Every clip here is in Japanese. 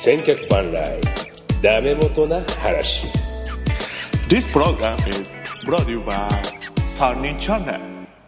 千客万来ダメ元な話。 This program is brought to you by 三人チャンネル。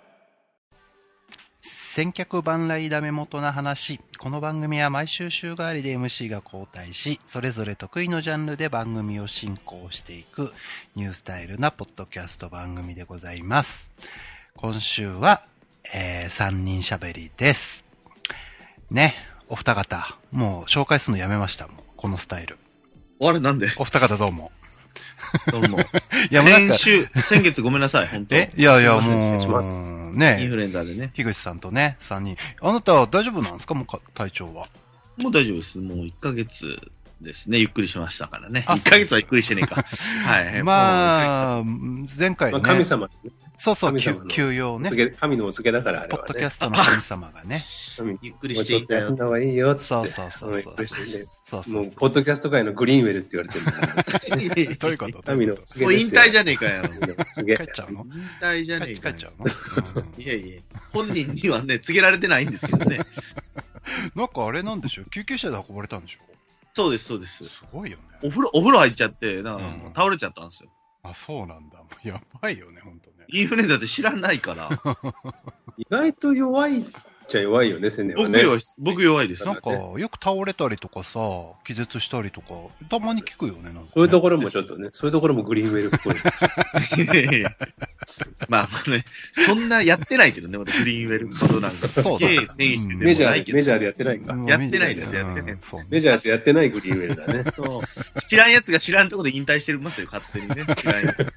千客万来ダメ元な話。この番組は毎週週替わりで MC が交代し、それぞれ得意のジャンルで番組を進行していくニュースタイルなポッドキャスト番組でございます。今週は、3人喋りです。ね、お二方、もう紹介するのやめました。もうこのスタイル。 あれなんで？ お二方どうも。 どうも。 いや、もうなんか先月ごめんなさい、本当。 いやいや、もう、ね、 インフルエンザでね。 樋口さんとね、3人。あなたは大丈夫なんですか？もう体調は。 もう大丈夫です。もう1ヶ月ですね。ゆっくりしましたからね。1ヶ月はゆっくりしてねえか。はい。 まあ、前回ね。 神様、ね。 そうそう、休養ね。 神のお告げだからあれは、ね。 ポッドキャストの神様がね。 ゆっくりしていったよ。 休んだ方がいいよ、つって。 そう。 もう、ポッドキャスト界のグリーンウェルって言われてるんだ。 どういうこと神のお告げですよ。 もう引退じゃねえかよ。 帰っちゃうの？ 引退じゃねえかよ。 帰っちゃうの？ いやいや。本人にはね、告げられてないんですけどね。 なんかあれなんでしょう？救急車で運ばれたんでしょ？ そうです、そうです。 すごいよね。 お風呂入っちゃって、倒れちゃったんですよ。 あ、そうなんだ。やばいよね、ほんとね。 インフルエンザって知らないから。 意外と弱いっちゃ弱いよね、千年はね。 僕弱いです。 なんか、よく倒れたりとかさ、気絶したりとか、たまに聞くよね、なんかね。 そういうところもちょっとね、そういうところもグリーンウェルっぽい。 まあね、そんなやってないけどね、またグリーンウェルことなんか。 そうだね。 メジャーでやってないか。 やってないです、やってない。 メジャーでやってないグリーンウェルだね。 知らんやつが知らんとこで引退してますよ、勝手にね。知らんやつ。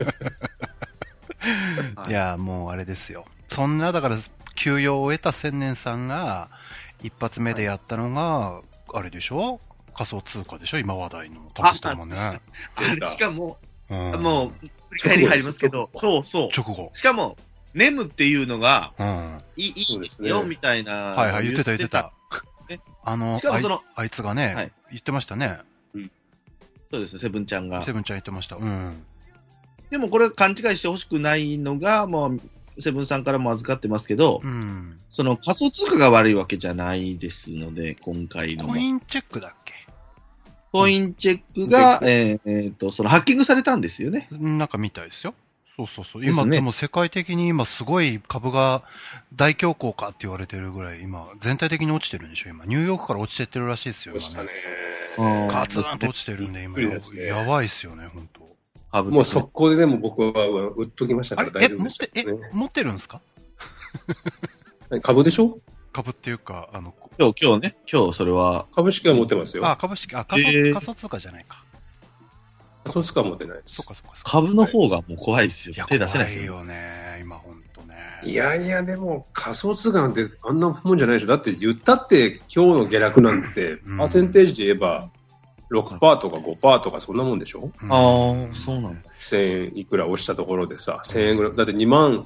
いや、もうあれですよ。そんな、だから、休養を終えた千年さんが、一発目でやったのが、あれでしょ？仮想通貨でしょ？今話題の。たまたまね。 あれ、しかも、もう、振り返り入りますけど、そう。 直後。 しかも、ネムっていうのが、いいよ、みたいな。 はい、言ってた。 しかもその、 あいつがね、言ってましたね。 そうですね、セブンちゃんが。 セブンちゃん言ってました。 でもこれ勘違いしてほしくないのが、もう、セブンさんからも預かってますけど、その仮想通貨が悪いわけじゃないですので、今回の。 コインチェックだっけ？ コインチェックが、そのハッキングされたんですよね。 なんかみたいですよ。そう。今、でも世界的に今すごい株が大恐慌かって言われてるぐらい、今、全体的に落ちてるんでしょ、今。ニューヨークから落ちてってるらしいですよ、今ね。ガツンと落ちてるんで、今。やばいっすよね、ほんと。 もう速攻ででも僕は売っときましたから大丈夫です、ね。 持ってるんですか？ 株でしょ？ 株っていうか、 今日それは。 株式は持ってますよ。 株式、仮想通貨じゃないか。 仮想通貨は持ってないです。 そっか。 株の方がもう怖いですよ。手出せないですよ。怖いよね、今ほんとね。 いや、でも仮想通貨なんてあんなもんじゃないでしょ。だって言ったって今日の下落なんて、パーセンテージで言えば、6% とか 5% とかそんなもんでしょ？ そうなの。 1000円いくら押したところでさ、1000円ぐらい。だって2万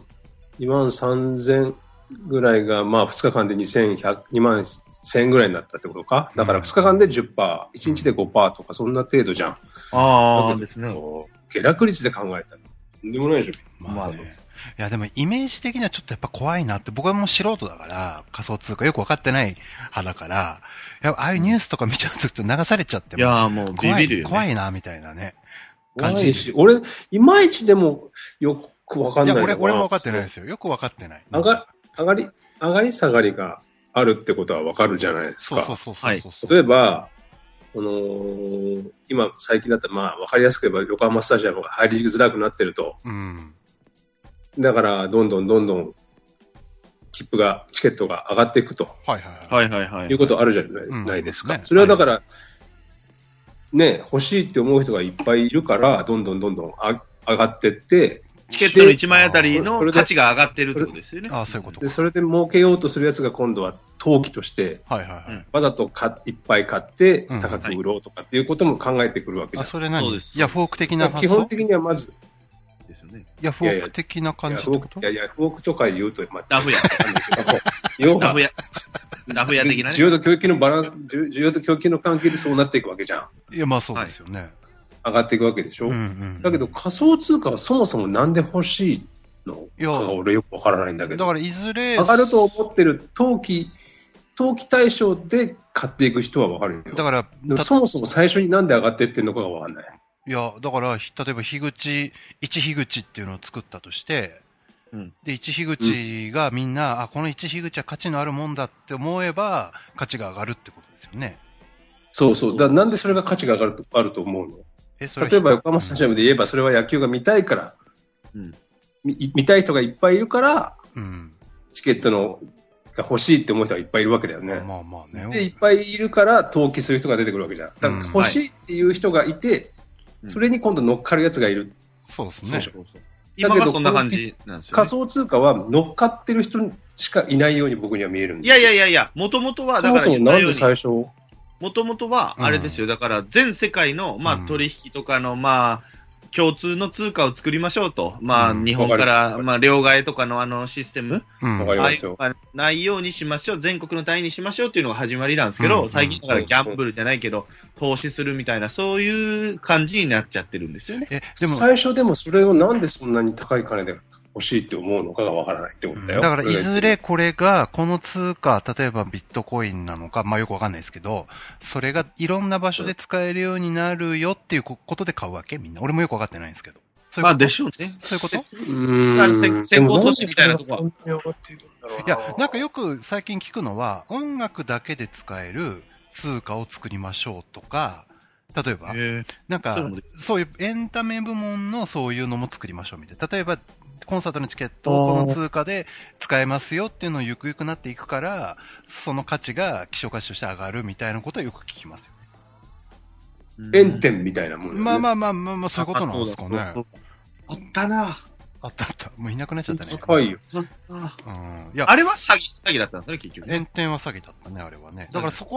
3000ぐらいが、まあ2日間で2万1000円ぐらいになったってことか。だから2日間で 10%、1日で 5% とかそんな程度じゃん。 ですね。 下落率で考えたら。とんでもないでしょ。 まあそうです。いやでもイメージ的にはちょっとやっぱ怖いなって、僕はもう素人だから、仮想通貨よくわかってない派だから、ああいうニュースとか見ちゃうとちょっと流されちゃっても。 いやもうビビるよね。 怖いなみたいなね。 感じし、俺、いまいちでもよくわかんない。いや、 俺もわかってないですよ。よくわかってない。 上がり下がりがあるってことはわかるじゃないですか。 そう。 例えば、今、最近だったら、まあ、わかりやすく言えば、横浜スタジアムが入りづらくなってると。だから、どんどん、チケットが上がっていくと。いうことあるじゃないですか。それはだから、ね、欲しいって思う人がいっぱいいるから、どんどん上がってって、 チケットの1枚あたりの価値が上がってるってことですよね。 そういうことで、それで儲けようとするやつが今度は投機として、わざといっぱい買って高く売ろうとかっていうことも考えてくるわけじゃん。 それ何？ヤフオク的な発想？ 基本的にはまず、 ですよね。 ヤフオク的な感じってこと？ ヤフオクとか言うと、 ダフ屋。ダフ屋的なね。 需要と供給のバランス、需要と供給の関係でそうなっていくわけじゃん。 いや、まあそうですよね。 上がっていくわけでしょ。だけど仮想通貨はそもそもなんで欲しいのかが俺よくわからないんだけど。 だからいずれ上がると思ってる投機投機対象で買っていく人はわかるよ。 だから、 そもそも最初になんで上がってってんのかがわかんない。 いや、だから、例えば1樋口っていうのを作ったとして、で、1樋口がみんな、この1樋口は価値のあるもんだって思えば、価値が上がるってことですよね。 そうそう。なんでそれが価値があると思うの？例えば横浜スタジアムで言えば、それは野球が見たいから、見たい人がいっぱいいるから、チケットが欲しいって思う人がいっぱいいるわけだよね。 まあまあね。 で、いっぱいいるから投機する人が出てくるわけじゃん。だから欲しいっていう人がいて、それに今度乗っかるやつがいる。 そうですね。 今はそんな感じなんですよ、ね。 仮想通貨は乗っかってる人しかいないように僕には見えるんですよ。 いや、もともとは、 だからそもそもなんで最初もともとは、あれですよ、だから全世界の、取引とかの、共通の通貨を作りましょうと。日本から、両替とかのシステム。 わかりますよ。 ないようにしましょう。全国の単位にしましょうっていうのが始まりなんですけど、最近だからギャンブルじゃないけど、投資するみたいな、そういう感じになっちゃってるんですよね。 でも最初でもそれをなんでそんなに高い金で欲しいって思うのかがわからないってことだよ。 だからいずれこれが、この通貨、例えばビットコインなのか、よくわかんないですけど、それがいろんな場所で使えるようになるよっていうことで買うわけみんな。俺もよくわかってないんですけど。 でしょうね。 そういうこと先行投資みたいなとこは。 いや、なんかよく最近聞くのは、音楽だけで使える通貨を作りましょうとか、例えば、なんか、そういうエンタメ部門のそういうのも作りましょうみたいな。例えば、コンサートのチケットをこの通貨で使えますよっていうのをゆくゆくなっていくから、その価値が希少価値として上がるみたいなことはよく聞きますよね。 円点みたいなもんね。 まあ、そういうことなんですかね。 あったな。 あった。もういなくなっちゃったね。 高いよ。 いや、あれは詐欺だったんですね、結局。 円点は詐欺だったね、あれはね。だからそこと、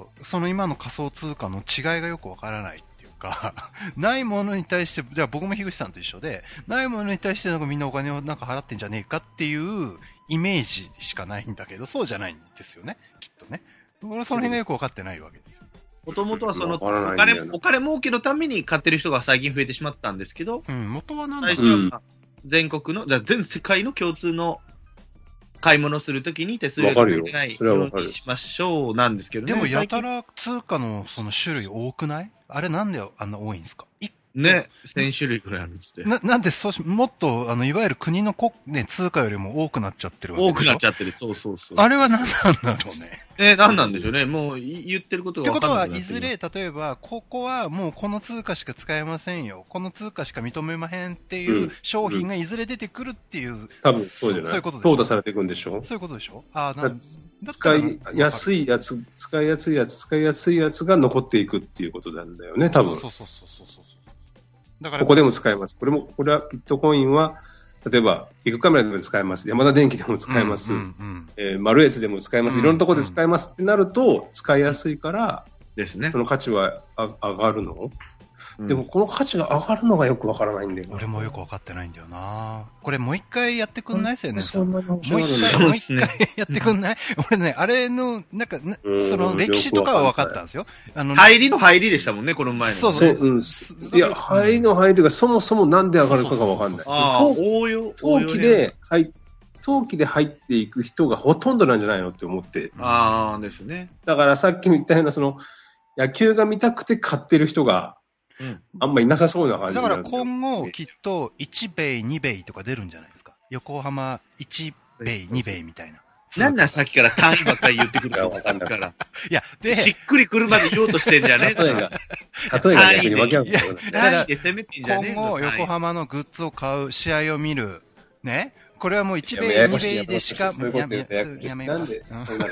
その今の仮想通貨の違いがよくわからないっていうか、ないものに対して、じゃあ僕も樋口さんと一緒で、ないものに対してなんかみんなお金をなんか払ってんじゃねえかっていうイメージしかないんだけど、そうじゃないんですよね、きっとね。俺はその辺がよくわかってないわけですよ。 もともとはそのお金儲けのために買ってる人が最近増えてしまったんですけど、 元は何だろう。最初は全国の、全世界の共通の買い物するときに手数料が出ないようにしましょうなんですけどね。 でもやたら通貨のその種類多くない？あれなんであんな多いんですか？ ね、1000種類くらいあるんですって。 なんでもっと、いわゆる国の通貨よりも多くなっちゃってるわけ多くなっちゃってる。そう。 あれは何なんだろうね。 何なんでしょうね。もう言ってることが分かんない。 ってことは、いずれ、例えば、ここはもうこの通貨しか使えませんよ。この通貨しか認めまへんっていう商品がいずれ出てくるっていう。 多分そうじゃない。 そういうことでしょ。 淘汰されていくんでしょ。 そういうことでしょ。 使いやすいやつが残っていくっていうことなんだよね、多分。 そう。 だからここでも使えます。これはビットコインは、例えば、ビッグカメラでも使えます。ヤマダ電機でも使えます。マルエツでも使えます。いろんなところで使えますってなると、使いやすいから、 ですね。 その価値は上がるの？でもこの価値が上がるのがよくわからないんだよ。 俺もよくわかってないんだよな。これもう一回やってくんないですよね。 もう一回やってくんない？俺ね、あれの、なんか、その歴史とかは分かったんですよ。 入りでしたもんね、この前の。 そう。いや、入りというか、そもそもなんで上がるかがわかんない。陶器で入っていく人がほとんどなんじゃないのって思って。 ですね。 だからさっき言ったような、野球が見たくて買ってる人が、あんまりなさそうな感じだから今後きっと1米2米とか出るんじゃないですか。横浜1米2米みたいな。 なんださっきから単位ばっかり言ってくるのかから。 いや、で、 しっくりくるまで言おうとしてんじゃねえ例えが逆にわけわかんない。 単位で攻めてんじゃねえ今後横浜のグッズを買う、試合を見る、ね。これはもう1米2米でしか、やめよう。 なんで、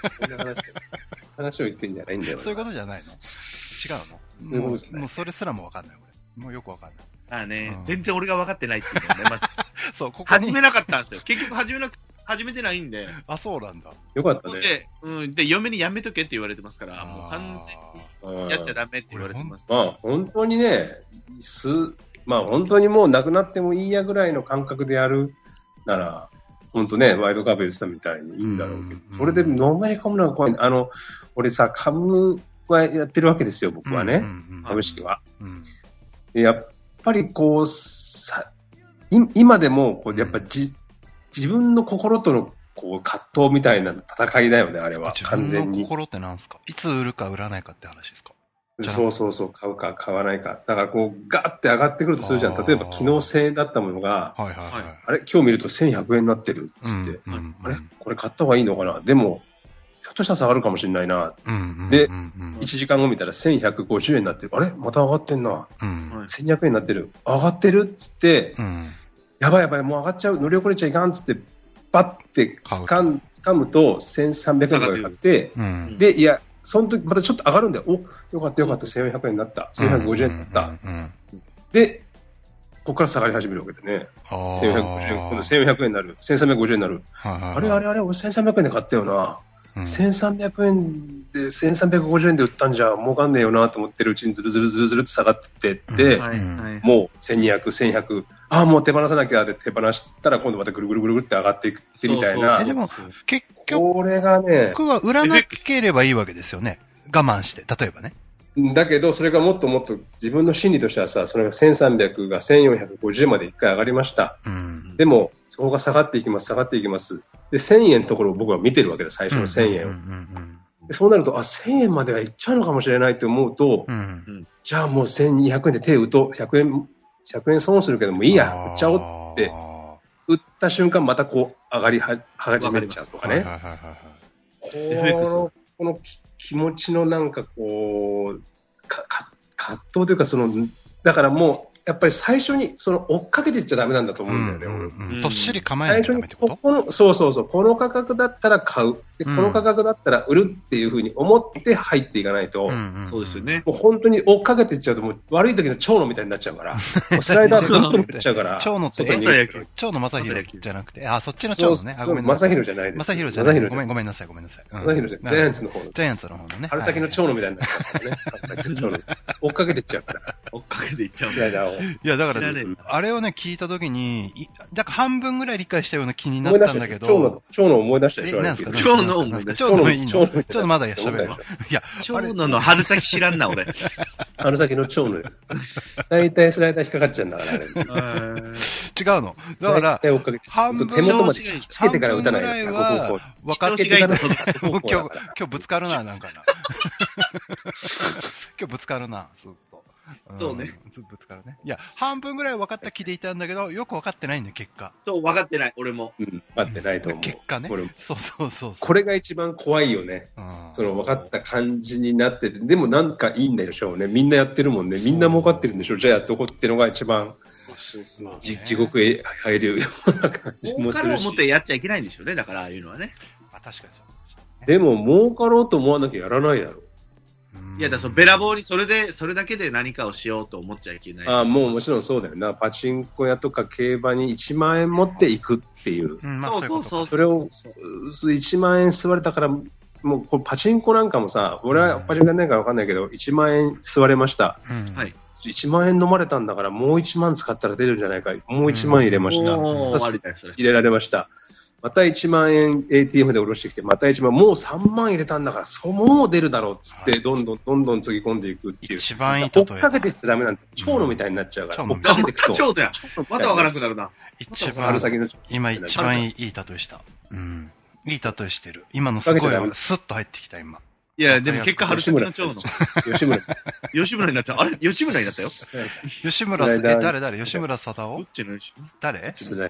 話を言ってんじゃないんだよ。 そういうことじゃないの？違うの？もうそれすらもわかんない俺。もうよくわかんない。 全然俺が分かってないっていうね。 そう、ここ始めなかったんですよ。結局始めてないんで。 そうなんだ。 よかったね。 で、嫁にやめとけって言われてますから、もう完全にやっちゃダメって言われてます。 本当にね、本当にもうなくなってもいいやぐらいの感覚でやるなら、本当ね、ワイドカーブ言ってたみたいにいいんだろうけど、それでのめり込むのが怖い。俺さ、株はやってるわけですよ、僕はね。株式は。やっぱり今でも、やっぱ自分の心とのこう、葛藤みたいな戦いだよね、あれは。完全に。 自分の心って何ですか？いつ売るか売らないかって話ですか？ そうそうそう、買うか買わないか。だからこう、ガーって上がってくるとするじゃん。例えば昨日1000円だったものが、はいはいはい、あれ今日見ると1100円になってるっつって、あれこれ買った方がいいのかな？でも、ひょっとしたら下がるかもしれないな。で、1時間後見たら1150円になってる。あれまた上がってんな。1200円になってる。上がってるっつって、やばいやばい、もう上がっちゃう。乗り遅れちゃいかんっつって、バッて掴むと1300円とかで買って、で、いや、その時またちょっと上がるんだよ。お、よかったよかった、1400円になった。1450円になった。で、ここから下がり始めるわけでね。1450円、今度1400円になる。1350円になる。あれ、俺1300円で買ったよな。1300円で、1350円で売ったんじゃ儲かんねえよなと思ってるうちにずるずるって下がってって、もう1200、1100、ああ、もう手放さなきゃで手放したら今度またぐるぐるぐるぐるって上がっていくってみたいな。 でも、結局、これがね、僕は売らなければいいわけですよね。我慢して、例えばね。 だけど、それがもっともっと自分の心理としてはさ、それが1300が1450円まで一回上がりました。でも、そこが下がっていきます。で、1000円のところを僕は見てるわけだ、最初の1000円を。でそうなると、1000円まではいっちゃうのかもしれないって思うと、じゃあもう1200円で手打とう。100円損するけどもいいや、売っちゃおうって、売った瞬間またこう上がり始めちゃうとかね。この気持ちのなんかこう、葛藤というかだからもう、やっぱり最初に追っかけていっちゃダメなんだと思うんだよね。 どっしり構えないとダメってこと？ そう。この価格だったら買う。で、この価格だったら売るっていうふうに思って入っていかないと、 そうですよね。 もう本当に追っかけていっちゃうと、もう悪い時の蝶野みたいになっちゃうから、スライダーどんどんいっちゃうから。 蝶野って蝶野正宏じゃなくて、そっちの蝶野ね。 ごめんなさい。正宏じゃないです。 正宏じゃない。ごめんなさい。 正宏じゃない。ジャイアンツの方の。 ジャイアンツの方のね。 春先の蝶野みたいになっちゃうからね。追っかけていっちゃうから。 追っかけていっちゃう。 スライダーを。 いや、だから、あれをね、聞いたときに、だから半分ぐらい理解したような気になったんだけど。 蝶野思い出したでしょ。 何ですか？蝶野思い出した。 蝶野いいの？蝶野まだ喋る。いや、 蝶野の春先知らんな、俺。 春先の蝶野。大体スライダー引っかかっちゃうんだから、あれ。違うの。だから、 半分手元までつけてから打たない。 半分ぐらいは、分かってた。今日ぶつかるな、なんかな。今日ぶつかるな、ずっと。 そうね。 ぶつかるね。いや、半分ぐらい分かった気でいたんだけど、よく分かってないんだよ、結果。 そう、分かってない、俺も。 分かってないと思う。 結果ね。そう。 これが一番怖いよね。分かった感じになってて、でもなんかいいんでしょうね。みんなやってるもんね。みんな儲かってるんでしょう。じゃあやっとこうってのが一番、地獄へ入るような感じもするし。 儲かろう思ってやっちゃいけないんでしょうね。だから、ああいうのはね。 確かにそう。 でも、儲かろうと思わなきゃやらないだろう。 いや、べらぼうにそれだけで何かをしようと思っちゃいけない。 もちろんそうだよな。パチンコ屋とか競馬に1万円持っていくっていう。 そう。 それを、1万円吸われたから、もうこれパチンコなんかもさ、俺はパチンコやんないから分かんないけど、1万円吸われました。 はい。 1万円飲まれたんだから、もう1万使ったら出るんじゃないか。もう1万入れました。入れられました。また1万円 ATM で下ろしてきて、また1万、もう3万入れたんだから、もう出るだろうっつって、どんどんつぎ込んでいくっていう。 一番いい例え。追っかけていっちゃダメなんて、蝶野みたいになっちゃうから。追っかけていくと。 蝶野や。またわからなくなるな。 今一番いい例えした。いい例えしてる。今のすごい、スッと入ってきた、今。 いや、でも結果、春先の蝶野。吉村になった。あれ吉村になったよ。 吉村、誰吉村貞夫？誰？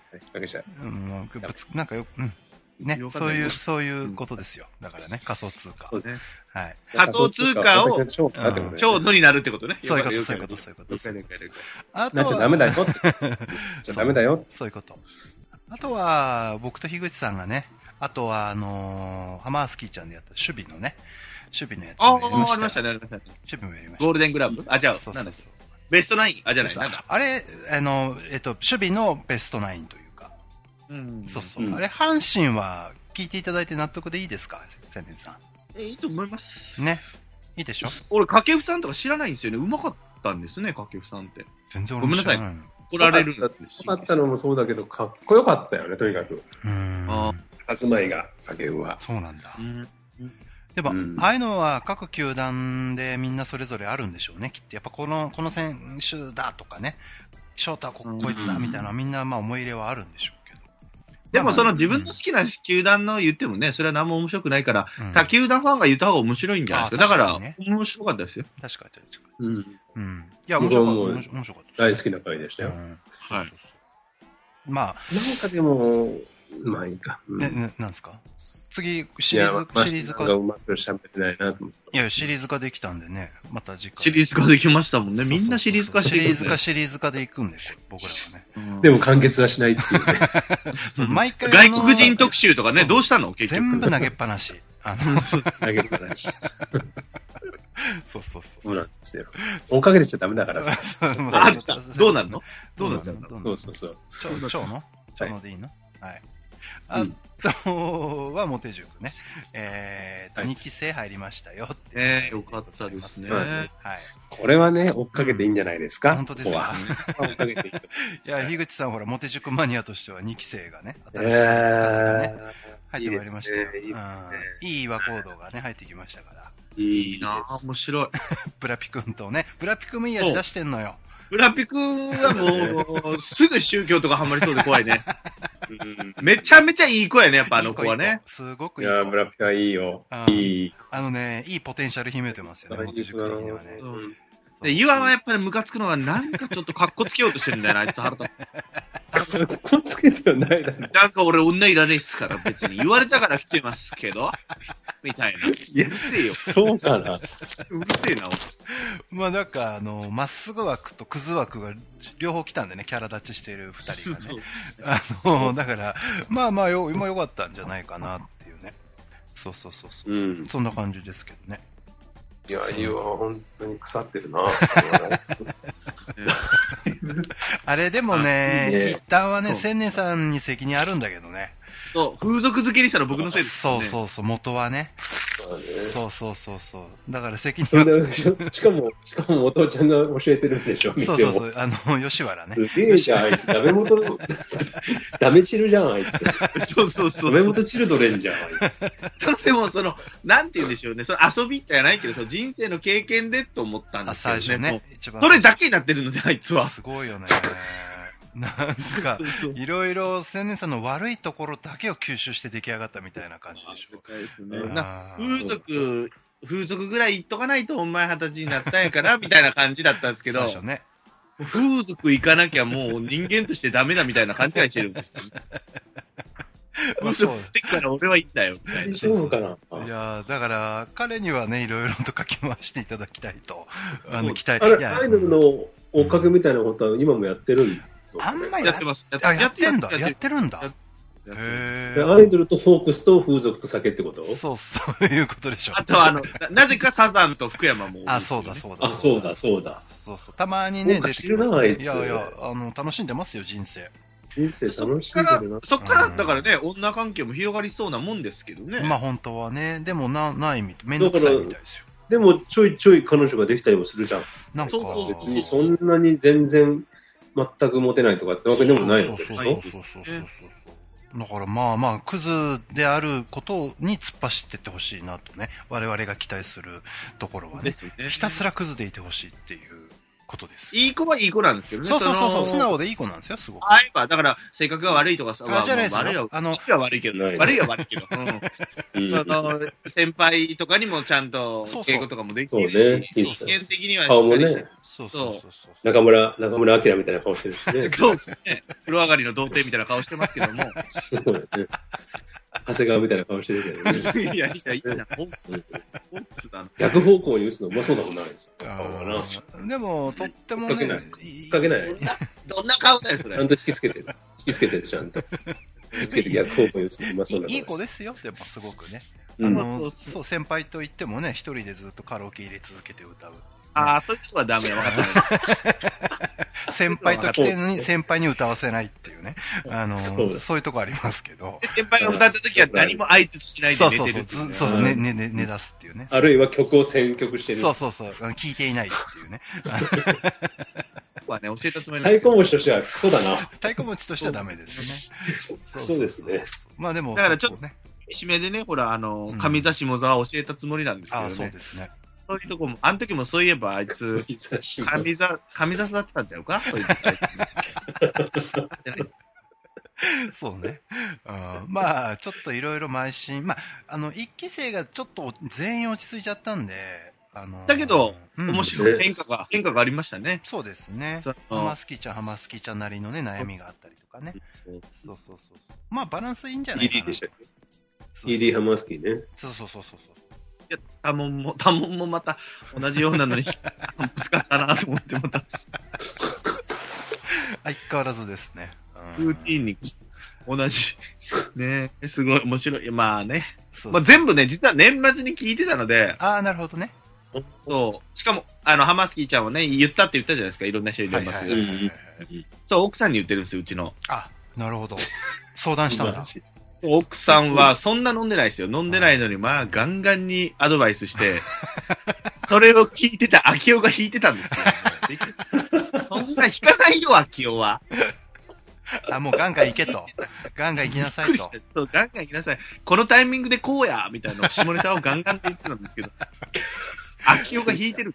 なんかね、そういうことですよ。だからね、仮想通貨。 そうです。 はい。 仮想通貨を、蝶野になるってことね。 そういうこと。 あとは、ダメだよ。じゃダメだよ。 そういうこと。あとは、僕と樋口さんがね、あとは、ハマースキーちゃんでやった守備のやつもやりました。 ありましたね。守備もやりました。 ゴールデングラブ？じゃあ、なんだっけ？ベストナイン？じゃない。 あれ、守備のベストナインというか。そう。あれ、阪神は聞いていただいて納得でいいですか？千年さん。 いいと思います。 ね。いいでしょ？ 俺、掛布さんとか知らないんですよね。うまかったんですね、掛布さんって。 全然俺も知らない。ごめんなさい。 怒られるんですよ。かったのもそうだけど、かっこよかったよね、とにかく。集まりが、掛布は。 そうなんだ。でも、ああいうのは各球団でみんなそれぞれあるんでしょうね、きっと。やっぱこの選手だとかね、翔太はこいつだみたいなみんな思い入れはあるんでしょうけど。 でもその自分の好きな球団の言ってもね、それは何も面白くないから、他球団ファンが言った方が面白いんじゃないですか。だから、面白かったですよ。 確かに確かに。 うん。いや、面白かった。 大好きな回でしたよ。 はい。まあ。 なんかでも、まあいいか。 なんですか次、シリーズ化。 うまく喋ってないなと思って。 いや、シリーズ化できたんでね、また次回。 シリーズ化できましたもんね。みんなシリーズ化してシリーズ化で行くんで、僕らはね。でも完結はしないっていうね。毎回。 外国人特集とかね、どうしたの結局。 全部投げっぱなし。 投げっぱなし。 そう。 そうなんですよ。追っかけてちゃダメだからさ。 どうなるのどうなるのそう。 蝶のでいいのはい。あとは、モテ塾ね。2期生入りましたよって。 よかったですね。 はい。 これはね、追っかけていいんじゃないですか。 本当ですか。追っかけていい。いや、樋口さんほら、モテ塾マニアとしては2期生がね、新しい風がね、入ってまいりましたよ。いい和コードがね、入ってきましたから。 いいな面白い。 ブラピ君とね、ブラピ君もいい味出してんのよ。 ブラピ君はもう、すぐ宗教とかハマりそうで怖いね。めちゃめちゃいい子やね、やっぱあの子はね。 すごくいい子。 いや、ブラピ君はいいよ。いい。 いいポテンシャル秘めてますよね、モテ塾的にはね。 で、ユアはやっぱりムカつくのがなんかちょっとカッコつけようとしてるんだよな、あいつ腹立つ。カッコつけてはないだろ。 なんか俺女いらねえっすから別に。言われたから来てますけど、みたいな。うるせえよ。 そうかな。 うるせえな。 まあなんかまっすぐ枠とクズ枠が両方来たんでね、キャラ立ちしている二人がね。だから、まあ良かったんじゃないかなっていうね。そう。そんな感じですけどね。 いや、ユアは本当に腐ってるな。 あれでもね、一旦はね、千年さんに責任あるんだけどね。 そう、風俗好きにしたら僕のせいですね。 そう、元はね。そう。だから責任は。しかもお父ちゃんが教えてるんでしょ、 そう。吉原ね。 すげえじゃん、あいつ。ダメチルじゃん、あいつ。 そう。 ダメ元チルドレンじゃん、あいつ。 でもなんて言うんでしょうね。遊びじゃないけど、人生の経験でと思ったんですよね。 最初ね。 それだけになってるので、あいつは。 すごいよね。なんか、いろいろ千年さんの悪いところだけを吸収して出来上がったみたいな感じでしょ。 そうですね。風俗ぐらい言っとかないとお前20歳になったんやから、みたいな感じだったんですけど、 最初ね。 風俗行かなきゃもう人間としてダメだみたいな勘違いしてるんですよね。風俗行ってから俺はいいんだよ。 そうかな。 いやだから彼にはね、いろいろと書き回していただきたいと。期待。 アイドルの追っかけみたいなことは今もやってるんだ。 あんまりやってます。 やってるんだ。 へー。アイドルとフォークスと風俗と酒ってこと？ そういうことでしょ。 あとなぜかサザンと福山も。 そうだ。 そう。 たまにね、出てくる。いや、楽しんでますよ、人生。 人生楽しんでるな。 そっから、だからね、女関係も広がりそうなもんですけどね。 まあ本当はね、でもないみたい。めんどくさいみたいですよ。 でもちょいちょい彼女ができたりもするじゃん。 なんか別にそんなに全然全くモテないとかってわけでもないのでしょ。そう。だからまあクズであることに突っ走ってってほしいなとね、我々が期待するところはね、ひたすらクズでいてほしいっていうことです。 いい子はいい子なんですけどね。 そう、素直でいい子なんですよ、すごく。 だから性格が悪いとかさ、 じゃないですよ。 悪いけど。先輩とかにもちゃんと敬語とかもできるし、試験的には顔もね、 そう。 中村明みたいな顔してるしね。 そうですね。風呂上がりの童貞みたいな顔してますけども。 そうだね。長谷川みたいな顔してるけどね。 いや、ホークスだな。 逆方向に打つのうまそうだもんな、あいつ。 でも、とってもね。 引っ掛けない。 どんな顔だよ、それ。 ちゃんと引きつけてる、ちゃんと。引きつけて逆方向に打つのうまそうだな。 いい子ですよ、でもすごくね。そう、先輩と言ってもね、一人でずっとカラオケ入れ続けて歌う。 そういう人はダメよ、分かった。 先輩と来てるのに先輩に歌わせないっていうね。そういうとこありますけど。 先輩が歌った時は何も挨拶しないで寝てる。 そう、寝出すっていうね。 あるいは曲を選曲してる。 そう。聞いていないっていうね。 教えたつもり太鼓持ちとしてはクソだな。 太鼓持ちとしてはダメですね。 そうですね。 まあでも。 だからちょっとね、締めでね、ほら、上座下座を教えたつもりなんですけどね。 そうですね。 そういうとこも、あの時もそういえばあいつ、上座座ってたんちゃうかそういうそうね。まあ、ちょっといろいろ邁進。まあ、一期生がちょっと全員落ち着いちゃったんで、 だけど、面白い変化がありましたね。 そうですね。ハマスキちゃんなりのね、悩みがあったりとかね。そう。まあ、バランスいいんじゃないかな。 ED でしたっけ？ ED ハマスキね。 そう。 いや、多門もまた同じようなのに、ぶつかったなと思ってまた。 相変わらずですね。 ルーティンに同じ。ね、すごい面白い。まあね。まあ、全部ね、実は年末に聞いてたので。 ああ、なるほどね。 そう。しかも、ハマスキーちゃんはね、言ったって言ったじゃないですか。いろんな人いますが。そう、奥さんに言ってるんですよ、うちの。 あ、なるほど。相談したんだ。 奥さんはそんな飲んでないですよ。飲んでないのに、まあ、ガンガンにアドバイスして、それを聞いてた、秋代が弾いてたんですよ。そんな弾かないよ、秋代は。 もうガンガン行けと。ガンガン行きなさいと。 そう、ガンガン行きなさい。このタイミングでこうやみたいな下ネタをガンガンって言ってたんですけど。秋代が弾いてる。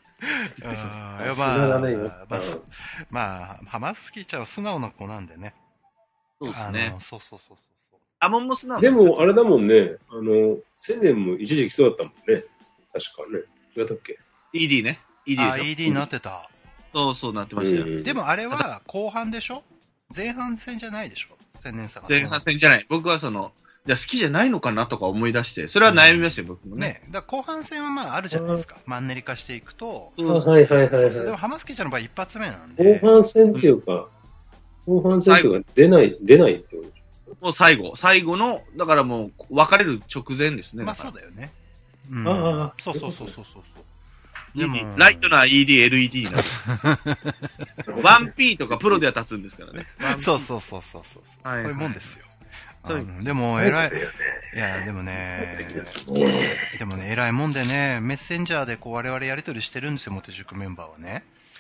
まあ、ハマスキーちゃんは素直な子なんでね。 そうですね。 そう。 もんも素直でも、あれだもんね。千年も一時期そうだったもんね。確かね。違ったっけ？ ED ね。 ED になってた。 そうなってましたよ。 でもあれは後半でしょ？前半戦じゃないでしょ？千年差が。 前半戦じゃない。僕はじゃあ好きじゃないのかなとか思い出して、それは悩みましたよ、僕もね。 だ後半戦はまああるじゃないですか。マンネリ化していくと。 はい。 でもハマスキちゃんの場合一発目なんで。 後半戦っていうか、出ないってこと？ もう最後の、だからもう別れる直前ですね。 まあそうだよね。そう。 でもライトな ED、LED になる。1P とかプロでは立つんですからね。 そう。そういうもんですよ。でも、偉い。いや、でもね、偉いもんでね、メッセンジャーでこう我々やりとりしてるんですよ、元塾メンバーはね。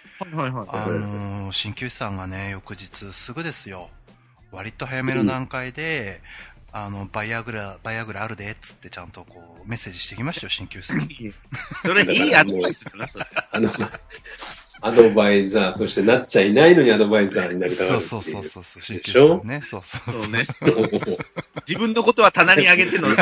鍼灸師さんがね、翌日すぐですよ。割と早めの段階で、バイアグラあるで、っつってちゃんとこう、メッセージしてきましたよ、鍼灸師さん。 それいいアドバイスだな、それ。 アドバイザーとしてなっちゃいないのにアドバイザーになりたがるっていう。 そう、鍼灸師さんね。そうね。自分のことは棚に上げての。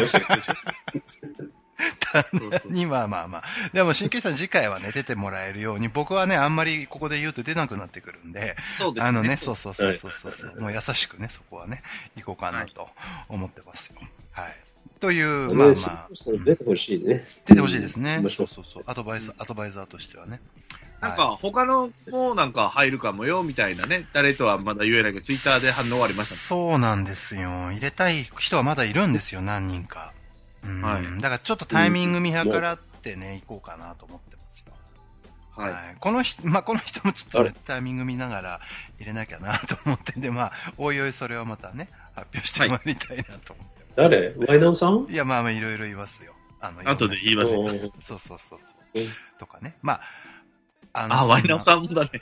まあ。でも、鍼灸師さん次回はね、出てもらえるように、僕はね、あんまりここで言うと出なくなってくるんで、 そうですね。 そう。もう優しくね、そこはね、行こうかなと思ってますよ。はい。という、まあ。 出てほしいね。 出てほしいですね。そう。アドバイザーとしてはね。 なんか、他のもなんか入るかもよ、みたいなね。誰とはまだ言えないけど、ツイッターで反応ありました。 そうなんですよ。入れたい人はまだいるんですよ、何人か。だからちょっとタイミング見計らってね、行こうかなと思ってますよ。はい。この人もちょっとね、タイミング見ながら入れなきゃなと思ってんで、おいおいそれはまたね、発表してもらいたいなと思って。 誰？ワイナオさん？ いや、いろいろ言いますよ。 後で言いますよ。 そう。とかね。 ワイナオさんもだね。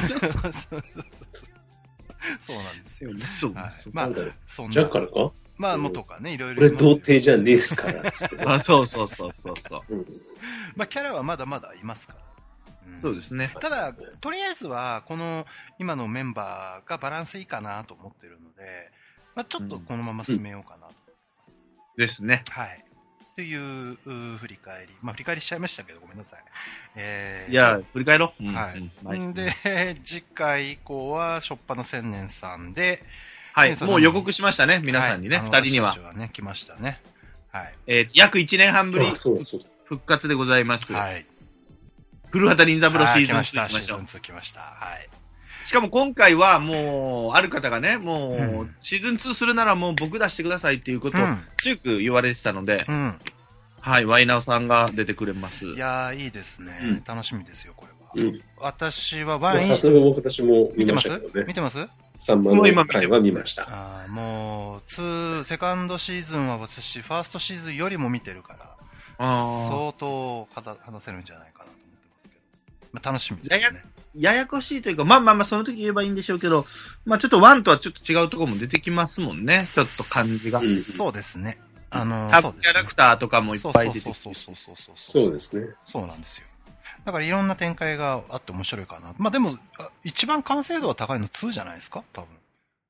そうなんですよ。 そう。ジャッカルか？ もとかね、いろいろ。 俺童貞じゃねえっすから、つって。 そう。 キャラはまだまだいますから。 そうですね。 ただ、とりあえずは、この、今のメンバーがバランスいいかなと思ってるので、ちょっとこのまま進めようかなと。 ですね。 はい。という振り返り。振り返りしちゃいましたけど、ごめんなさい。 いや、振り返ろう。 はい。で、次回以降は、しょっぱな千年さんで、 はい。もう予告しましたね、皆さんにね、二人には。 ね、来ましたね。はい。 約1年半ぶり、復活でございます。はい。古畑任三郎シーズン2来ました。 シーズン2来ました。はい。 しかも今回はもう、ある方がね、もう、シーズン2するならもう僕出してくださいっていうことを強く言われてたので、はい、ワイナオさんが出てくれます。 いやー、いいですね。楽しみですよ、これは。私はワイン。 さすが私も見ましたけどね。 見てます ?3 番の回は見ました。 もう、セカンドシーズンは私、ファーストシーズンよりも見てるから、相当話せるんじゃないかなと思ってますけど。楽しみですね。 ややこしいというか、その時言えばいいんでしょうけど、ちょっと1とはちょっと違うところも出てきますもんね。ちょっと感じが。 そうですね。 サブキャラクターとかもいっぱい出てきて。 そうですね。 そうなんですよ。だからいろんな展開があって面白いかな。でも、一番完成度が高いの2じゃないですか多分。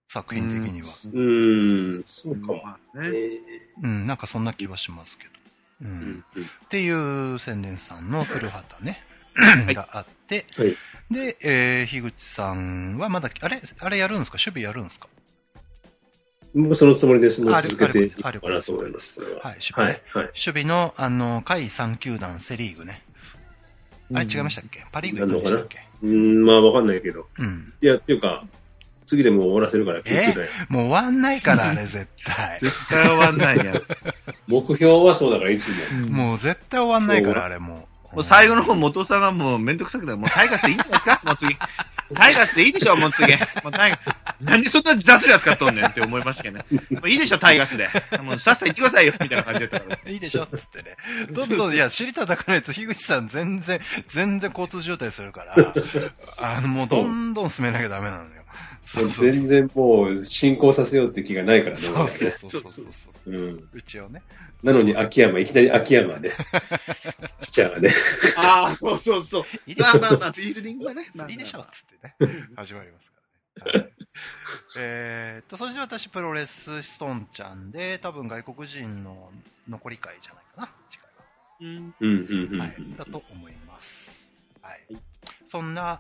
作品的には。 そうかもね。なんかそんな気はしますけど。っていう宣伝さんの古畑ね、があって、で、樋口さんはまだ、あれやるんですか？守備やるんですか？ もうそのつもりです。もう続けていくかなと思います。 はい、守備ね。守備の、下位3球団セリーグね。あれ違いましたっけ？パリーグやるんでしたっけ？ まあわかんないけど。いや、っていうか、次でもう終わらせるから、 もう終わんないから、あれ絶対。 絶対終わんないやん。 目標はそうだから、いつも。もう絶対終わんないから、あれもう。 もう最後の方、元さんがもうめんどくさくて、もうタイガースでいいんじゃないですか？もう次。タイガースでいいでしょ、もう次。もうタイガース。何でそんな雑に扱っとんねんって思いましたけどね。もういいでしょ、タイガースで。もうさっさ行ってくださいよ、みたいな感じだったから。 いいでしょ、つってね。どんどん、いや、知りたくないと、樋口さん全然交通渋滞するから、もうどんどん進めなきゃダメなのよ。 全然もう進行させようって気がないからね。 そう。うちをね。 なのにいきなり秋山で、ピッチャーがね。 ああ、そう。 いいでしょ、 まあ、フィールディングはね。 いいでしょ、つってね。始まりますからね。そして私、プロレスストンちゃんで、多分外国人の残り会じゃないかな、次回は。はい、だと思います。はい。そんな、はい。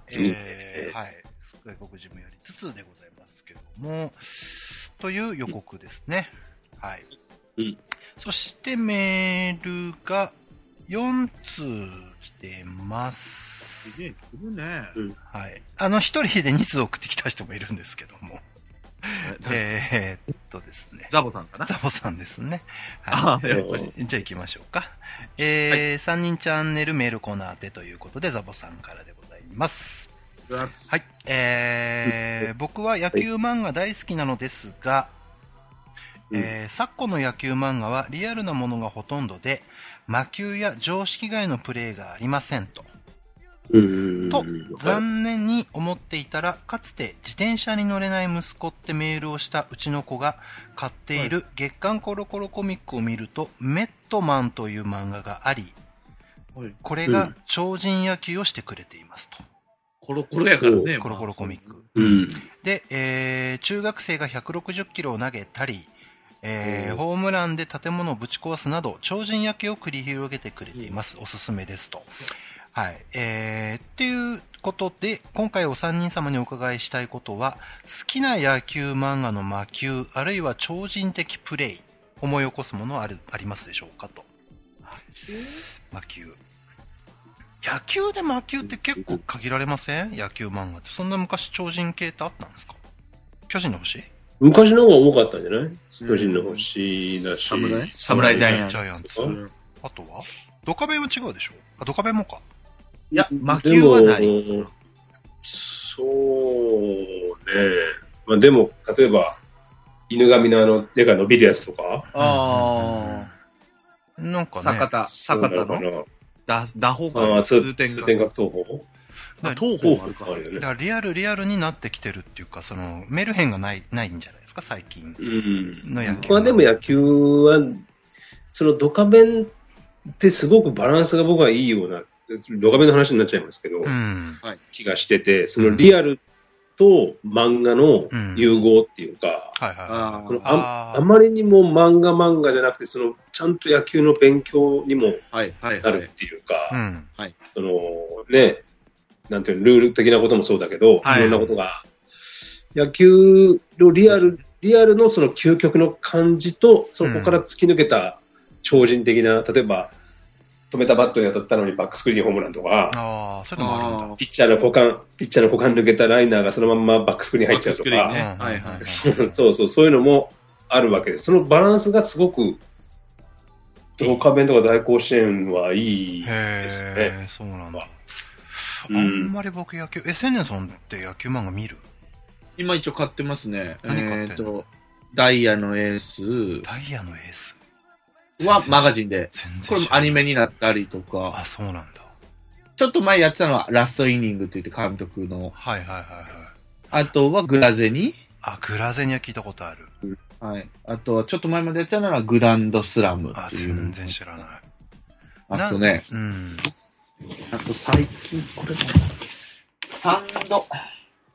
外国人もやりつつでございますけれども、という予告ですね。はい。そしてメールが4通来てます。 すげえ来るね。 はい。一人で2通送ってきた人もいるんですけども。ですね。 ザボさんかな？ ザボさんですね。 はい。 じゃあ行きましょうか。3人チャンネルメールコーナーでということで、ザボさんからでございます。はい。僕は野球漫画大好きなのですが、昨今の野球漫画はリアルなものがほとんどで、魔球や常識外のプレーがありませんと。残念に思っていたら、かつて自転車に乗れない息子ってメールをしたうちの子が買っている月刊コロコロコミックを見ると、メットマンという漫画があり、これが超人野球をしてくれていますと。 コロコロやからね。 コロコロコミック。で、中学生が160キロを投げたり、ホームランで建物をぶち壊すなど、超人野球を繰り広げてくれています。おすすめですと。はい。っていうことで、今回お三人様にお伺いしたいことは、好きな野球漫画の魔球、あるいは超人的プレイ、思い起こすものはありますでしょうかと。魔球。野球で魔球って結構限られません？野球漫画って。そんな昔超人系ってあったんですか？巨人の星？ 昔の方が多かったんじゃない？巨人の星だし。 侍ジャイアンツ。あとはドカベンは違うでしょ？ドカベンもか。 いや、魔球はない。 そうね。まあでも、例えば、犬神の手が伸びるやつとか。 なんかね。 坂田の打法か。通天閣東宝。 東宝あるか。 だからリアルになってきてるっていうか、メルヘンがないんじゃないですか、最近の野球。 まあでも野球は、ドカベンってすごくバランスが僕はいいような、ドカベンの話になっちゃいますけど、気がしてて、リアルと漫画の融合っていうか、あまりにも漫画じゃなくて、ちゃんと野球の勉強にもなるっていうか、ね、なんていうの、ルール的なこともそうだけど、いろんなことが、野球のリアルのその究極の感じと、そこから突き抜けた超人的な、例えば、止めたバットに当たったのにバックスクリーンホームランとか、 そういうのもあるんだ。 ピッチャーの股間抜けたライナーがそのまんまバックスクリーン入っちゃうとか、そういうのもあるわけです。そのバランスがすごく、ドカベンとか大甲子園はいいですね。 そうなんだ。あんまり僕野球、千年さんって野球漫画見る？ 今一応買ってますね。 何買ってんの？ ダイヤのエース。 ダイヤのエースはマガジンで。これもアニメになったりとか。 あ、そうなんだ。 ちょっと前やってたのはラストイニングって言って監督の。あとはグラゼニ。 グラゼニは聞いたことある。 はい。あとはちょっと前までやってたのはグランドスラムっていう。 全然知らない。 あとね。あと最近これもサンド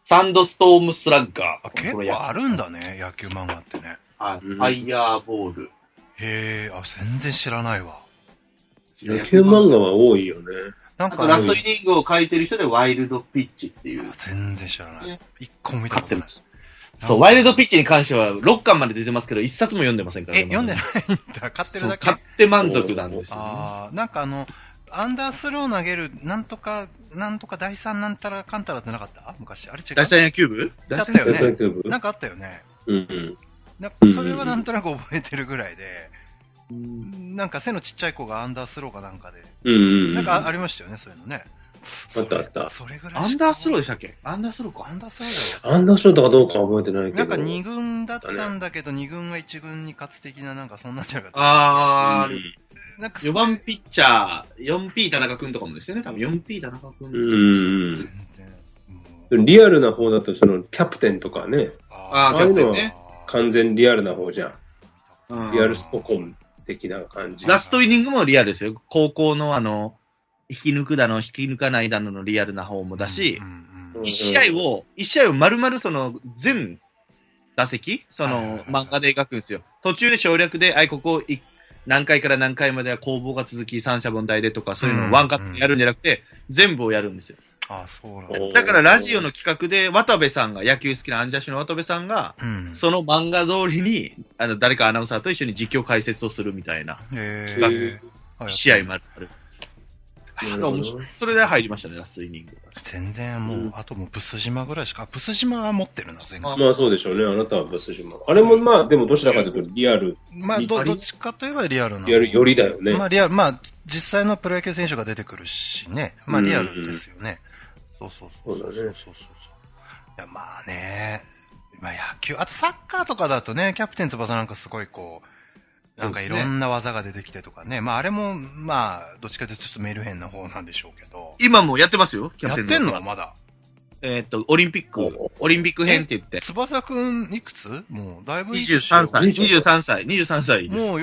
サンドストームスラッガー。 結構あるんだね、野球漫画ってね。 はい。ファイヤーボール。 へえ、全然知らないわ。 野球漫画は多いよね。 なんかラストイニングを書いてる人でワイルドピッチっていう。 全然知らない。一個も見たことない。 そう、ワイルドピッチに関しては6巻まで出てますけど、1冊も読んでませんからね。 読んでないんだ。買ってるだけ。 買って満足なんですよ、ね。 なんかアンダースロー投げる、なんとか第三なんたらかんたらってなかった昔。あれ違う。 第三野球部だったよね。なんかあったよね。それはなんとなく覚えてるぐらいで、なんか背のちっちゃい子がアンダースローかなんかで、なんかありましたよね、そういうのね。 あったあった。 それぐらい。 アンダースローでしたっけ？アンダースローか。 アンダースローだよ。アンダースローとかどうか覚えてないけど。 なんか2軍だったんだけど、2軍が1軍に勝つ的な、なんかそんなんじゃなかった。 なんか4番ピッチャー、4P 田中くんとかもですよね、多分 4P 田中くん。 全然。リアルな方だと、キャプテンとかね。 キャプテンね。 完全リアルな方じゃん。リアルスポコン的な感じ。 ラストイニングもリアルですよ。高校の引き抜くだの、引き抜かないだののリアルな方もだし、一試合を丸々全打席、漫画で描くんですよ。途中で省略で、ここ何回から何回までは攻防が続き、三者凡退でとか、そういうのをワンカットでやるんじゃなくて、全部をやるんですよ。 そうなんだからラジオの企画で、渡部さんが、野球好きなアンジャッシュの渡部さんが、その漫画通りに、誰かアナウンサーと一緒に実況解説をするみたいな。試合もある。それで入りましたね、ラストイニング。 全然あとブス島ぐらいしか、ブス島は持ってるな、全部。まあそうでしょうね、あなたはブス島。あれもでもどちらかというとリアル。 どっちかといえばリアルな。 リアルよりだよね。 実際のプロ野球選手が出てくるしね。リアルですよね。そうだね。いや、野球、あとサッカーとかだとね、キャプテン翼なんかすごいなんかいろんな技が出てきてとかね。あれも、どっちかというとちょっとメルヘンな方なんでしょうけど。 今もやってますよ、 キャプテン。やってんのまだ。 オリンピック編って言って。 翼くんいくつもうだいぶ 23歳。 もう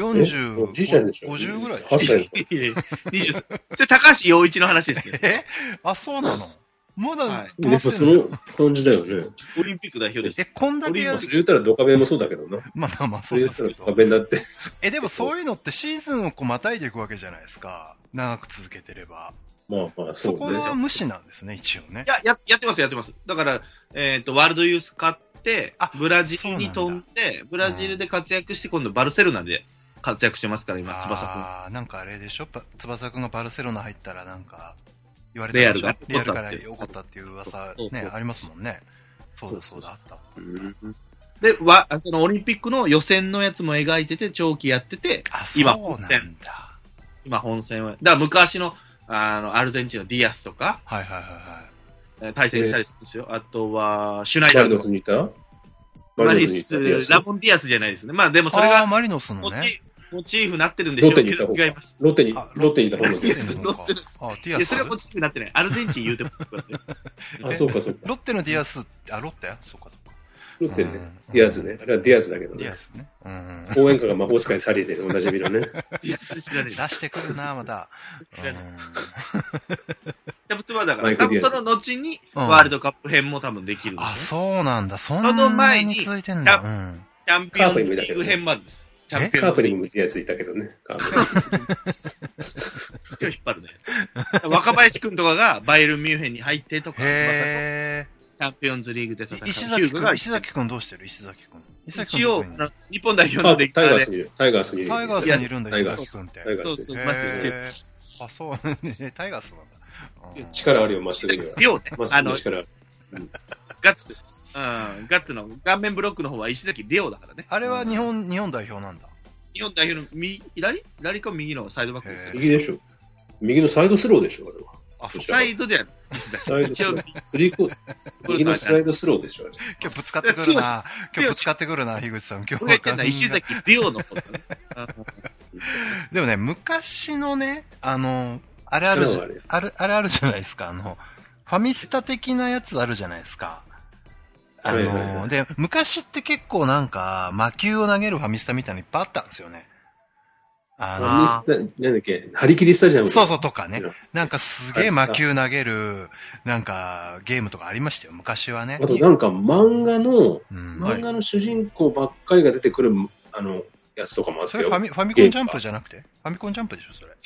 40、50ぐらいでしょ。それ高橋陽一の話ですね。 そうなのまだ、 でもその感じだよね。 オリンピック代表です。 こんだけそれ言ったらドカベンもそうだけどな。 そうですけど。 ドカベンだって。 でもそういうのってシーズンをまたいでいくわけじゃないですか。長く続けてれば。 そうね。 そこは無視なんですね、一応ね。 やってます。だから、ワールドユース勝って、ブラジルに飛んで、ブラジルで活躍して、今度バルセロナで活躍してますから、今、翼くん。 なんかあれでしょ翼くんがバルセロナ入ったらなんか、言われてリアルから怒ったっていう噂ね、ありますもんね。そうだ、あった。 で、そのオリンピックの予選のやつも描いてて、長期やってて、今本戦は。だから昔の、アルゼンチンのディアスとか、対戦したりするんですよ。あとは、シュナイダーとか。マリノス、ラモンディアスじゃないですね。でもそれが、 マリノスのね。 モチーフなってるんでしょうけど、違います。 ロッテにいた方のディアス。 ロッテです。それはモチーフになってない。アルゼンチン言うても。 そうか。 ロッテのディアス、ロッテそうか。 ロッテね。ディアズね。あれはディアズだけどね。ディアズね。応援歌が魔法使いサリーでおなじみのね。 出してくるな、まだ。 キャプツバだから、多分その後にワールドカップ編も多分できるんです。 そうなんだ。その前に続いてんだ。 チャンピオンリーグ編もあるんです。 カープリングってやついたけどね。 今日引っ張るね。若林くんとかがバイエルンミュンヘンに入ってとか、チャンピオンズリーグで戦う。 石崎くんどうしてる石崎くん。 一応、日本代表のタイガースにいる。タイガースにいるんだ、石崎くんって。 タイガース。そうね。タイガースなんだ。 力あるよ、まっすぐには。 量ね。 まっすぐの力ある。 ガッツの顔面ブロックの方は石崎レオだからね。 あれは日本代表なんだ。 日本代表の左か右のサイドバックですよ。 右でしょ。右のサイドスローでしょ、あれは。 サイドじゃん。 サイドスロー。右のスライドスローでしょ。 今日ぶつかってくるな、樋口さん。今日は。 石崎レオの方だね。 でもね、昔のね、あれあるじゃないですか。ファミスタ的なやつあるじゃないですか。で、昔って結構なんか、魔球を投げるファミスタみたいなのいっぱいあったんですよね。 なんだっけ、張り切りスタジアム。 そうそうとかね。なんかすげえ魔球投げる、なんかゲームとかありましたよ、昔はね。 あとなんか漫画の主人公ばっかりが出てくる、やつとかもあったよ。 それファミコンジャンプじゃなくて？ファミコンジャンプでしょ、それ。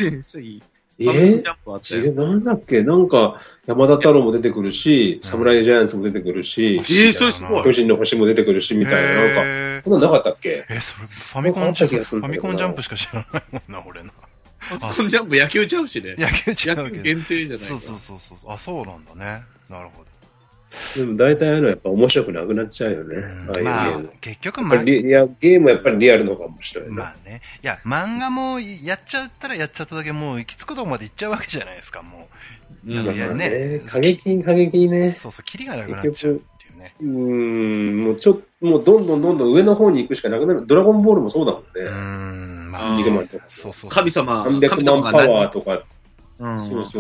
なんだっけ、なんか、山田太郎も出てくるし、サムライジャイアンツも出てくるし、 それすごい。 巨人の星も出てくるし、みたいな、なんか、そんななかったっけ？ それ、ファミコンジャンプしか知らないもんな、俺な。 ファミコンジャンプ野球ちゃうしね。 野球限定じゃない。 そう。あ、そうなんだね。なるほど。 でも大体やっぱ面白くなくなっちゃうよね。 結局ゲームはやっぱりリアルの方が面白いね。 まあね。いや、漫画もやっちゃったらやっちゃっただけもう行き着くとこまで行っちゃうわけじゃないですか、もう。 過激にね。 そう、キリがなくなっちゃうっていうね。 もうどんどん上の方に行くしかなくなる。ドラゴンボールもそうだもんね。 そう。 神様。 300万パワーとか。そう。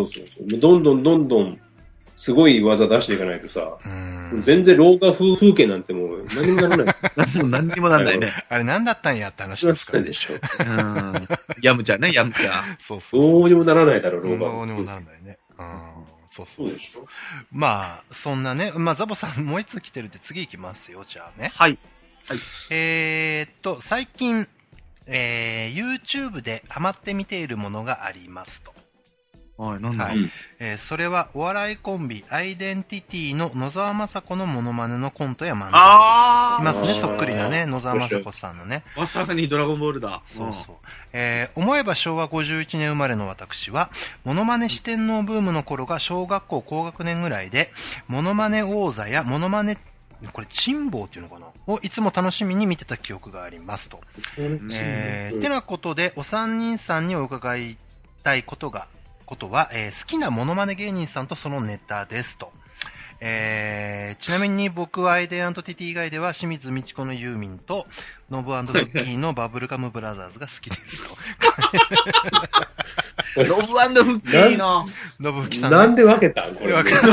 どんどんすごい技出していかないとさ、全然老化風景なんてもう何にもならない。 何にもならないね。 あれ何だったんやって話ですからね。 ヤムチャね、ヤムチャ。 そう。 どうにもならないだろ、老化。 どうにもならないね。 そうでしょ。 まあ、そんなね、ザボさんもう一つ来てるんで次行きますよ、じゃあね。 はい。 最近、YouTube でハマって見ているものがありますと。 はい、なんだ、 それはお笑いコンビアイデンティティの野沢雅子のモノマネのコントや漫才です。いますね、そっくりなね、野沢雅子さんのね。 まさにドラゴンボールだ。 そう。思えば昭和51年生まれの私は、モノマネ四天王ブームの頃が小学校高学年ぐらいで、モノマネ王座やモノマネこれ、珍宝っていうのかなをいつも楽しみに見てた記憶がありますと。てなことで、お三人さんにお伺いたいことは、好きなモノマネ芸人さんとそのネタですと。ちなみに僕はアイデン&ティティ以外では清水美智子のユーミンとノブ&フッキーのバブルガムブラザーズが好きですと。 ノブ&フッキーの。 ノブフキさん、ね。 なんで分けたこれ。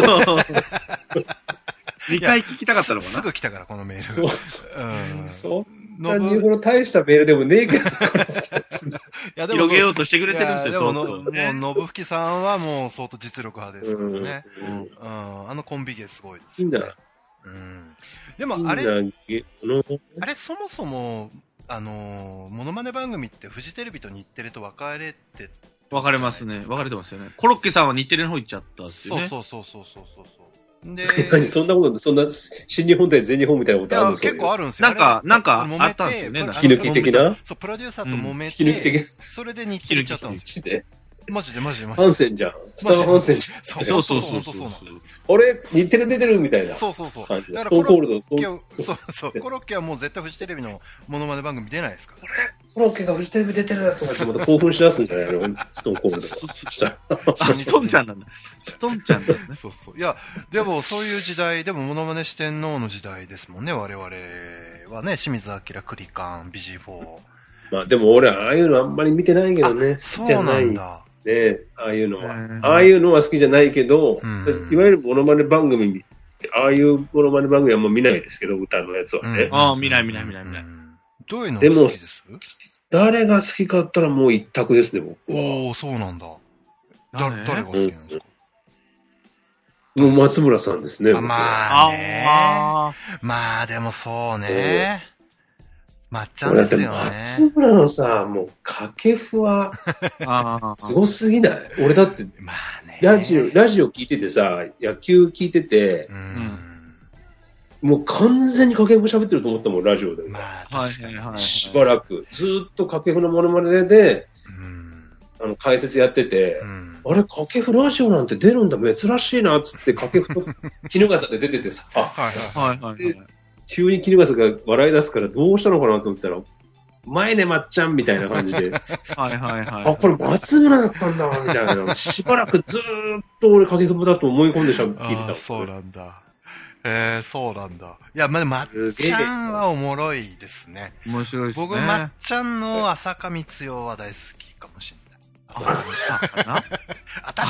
2回聞きたかったのかな。 すぐ来たからこのメール。 そんなにこの大したメールでもねえけど。 広げようとしてくれてるんですよ、 もう、ノブフキさんはもう相当実力派ですからね。コンビ芸すごいですよね。でもあれ、そもそも、モノマネ番組ってフジテレビと日テレと分かれますね。分かれてますよね。コロッケさんは日テレの方行っちゃったんですよね。 そう。 で、そんな新日本対全日本みたいなことあるんですか？ 結構あるんですよ。 なんかあったんですよね。 引き抜き的な？ そう、プロデューサーと揉めて、 引き抜き的。 それで日テレ行っちゃったんですよ。マジで。 ハンセンじゃん。スターハンセンじゃん。 そう。 俺、日テレ出てるみたいな。 そう。だからコロッケはもう絶対フジテレビのモノマネ番組出ないですから。 コロッケがフジテレビ出てるとかってまた興奮しだすんじゃないの？ストーンコールドとか。 ストンちゃんなんだ。 そう。いや、でもそういう時代、でもモノマネ四天王の時代ですもんね、我々はね、清水明、クリカン、BG4。 まあでも俺はああいうのあんまり見てないけどね。 そうなんだ。 ね、ああいうのは好きじゃないけど、いわゆるモノマネ番組、ああいうモノマネ番組はもう見ないですけど、歌のやつはね。 見ない。 どういうのが好きです？ 誰が好きかったらもう一択ですね、僕は。 そうなんだ。誰が好きなんですか？ もう松村さんですね。 まあでもそうね。まっちゃんですよね。 松村のさ、もう掛布はすごすぎない？俺だって、ラジオ聞いててさ、野球聞いてて、もう完全に掛布喋ってると思ったもん、ラジオで。 確かに。 しばらく。ずーっと掛布のモノマネで、解説やってて、あれ、掛布ラジオなんて出るんだ、珍しいな、つって掛布と衣笠で出ててさ、急に衣笠が笑い出すからどうしたのかなと思ったら、前ねまっちゃんみたいな感じで、あ、これ松村だったんだ、みたいな。しばらくずーっと俺掛布だと思い込んで聞いてた。 そうなんだ。そうなんだ。いや、まっちゃんはおもろいですね。 面白いですね。 僕、まっちゃんの浅香光代は大好きかもしれない。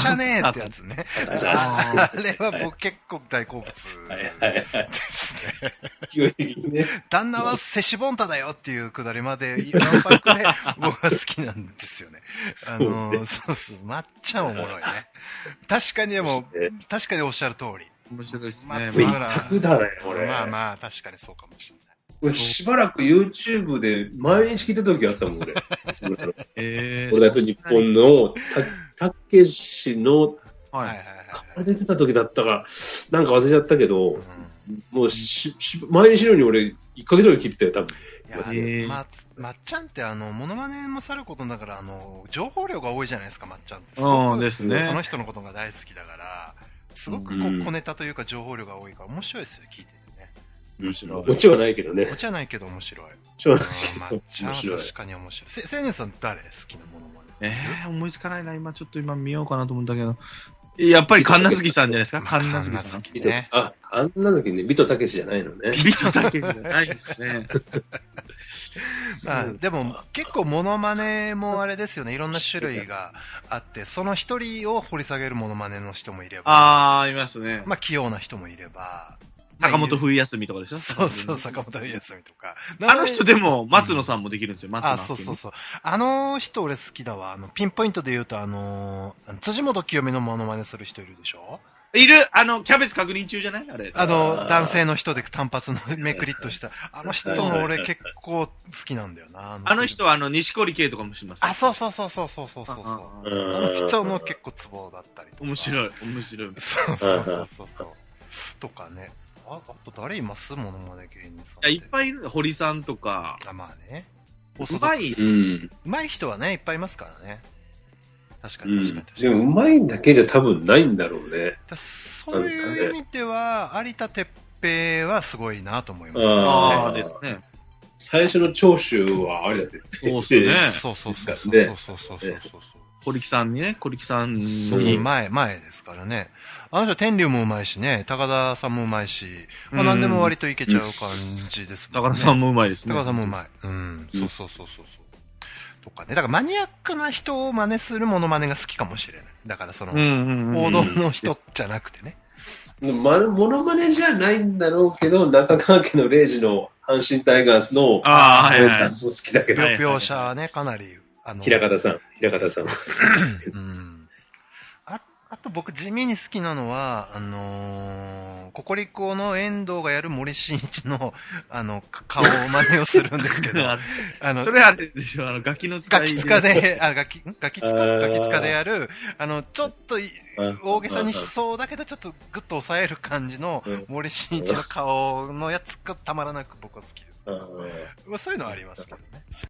しゃねえってやつね。あれは僕結構大好物ですね。 勢い的にね。 旦那はセシボンタだよっていうくだりまで、ワンパックで僕は好きなんですよね。そうそう、まっちゃんおもろいね。確かにでも、確かにおっしゃる通り。 面白いですね。 一択だね、俺。 まあまあ、確かにそうかもしれない。 しばらく YouTube で毎日聞いた時あったもん、俺。俺だと日本のたけしの、あれ出てた時だったか、なんか忘れちゃったけど、もう毎日のように俺、1ヶ月ぐらい聞いてたよ、多分。 まっちゃんってモノマネもさることだから、情報量が多いじゃないですか、まっちゃんって。そうですね。その人のことが大好きだから、すごく小ネタというか情報量が多いから面白いですよ、聞いててね。 面白い。オチはないけどね。 オチはないけど面白い。まっちゃんは確かに面白い。青年さん誰好きなものまね。 思いつかないな。ちょっと見ようかなと思ったけど。やっぱり神奈月さんじゃないですか。神奈月さん。 ね。神奈月ね。ビトたけしじゃないのね。 ビトたけしじゃないですね。 でも結構モノマネもあれですよね。いろんな種類があって、その一人を掘り下げるモノマネの人もいれば。 いますね。 器用な人もいれば。 坂本冬休みとかでしょ。 そうそう、坂本冬休みとか。 あの人でも、松野さんもできるんですよ、松野さん。 そうそう。あの人俺好きだわ。ピンポイントで言うと、辻元清美のモノマネする人いるでしょ？ いるキャベツ確認中じゃないあれ。 男性の人で単発のめくりっとした。あの人も俺結構好きなんだよな。 あの人は錦織圭とかもします。 そう。あの人の結構ツボだったりとか。 面白い。 そう。とかね。あと誰いますモノマネ芸人さん。 いっぱいいる。堀さんとか。 まあね。 うまい人はね、いっぱいいますからね。確かに。 でも、うまいだけじゃ多分ないんだろうね。 そういう意味では、有田哲平はすごいなと思います。 ああですね。 最初の長州は有田哲平。 そうね。 小力さんに。 前ですからね。あの人、天竜もうまいしね、高田さんもうまいし、何でも割といけちゃう感じですもんね。 高田さんもうまいですね。 高田さんもうまい。そう。とかね。だからマニアックな人を真似するモノマネが好きかもしれない。だから王道の人じゃなくてね。 モノマネじゃないんだろうけど、中川家の0時の阪神タイガースのコメンターも好きだけど。 描写はね、かなり。 平方さん。 あと僕地味に好きなのは、ココリコの遠藤がやる森進一の、顔真似をするんですけど。 それあれでしょ、ガキ使で、ガキ使でやる、ちょっと大げさにしそうだけど、ちょっとグッと抑える感じの森進一の顔のやつがたまらなく僕は好きです。そういうのはありますけどね。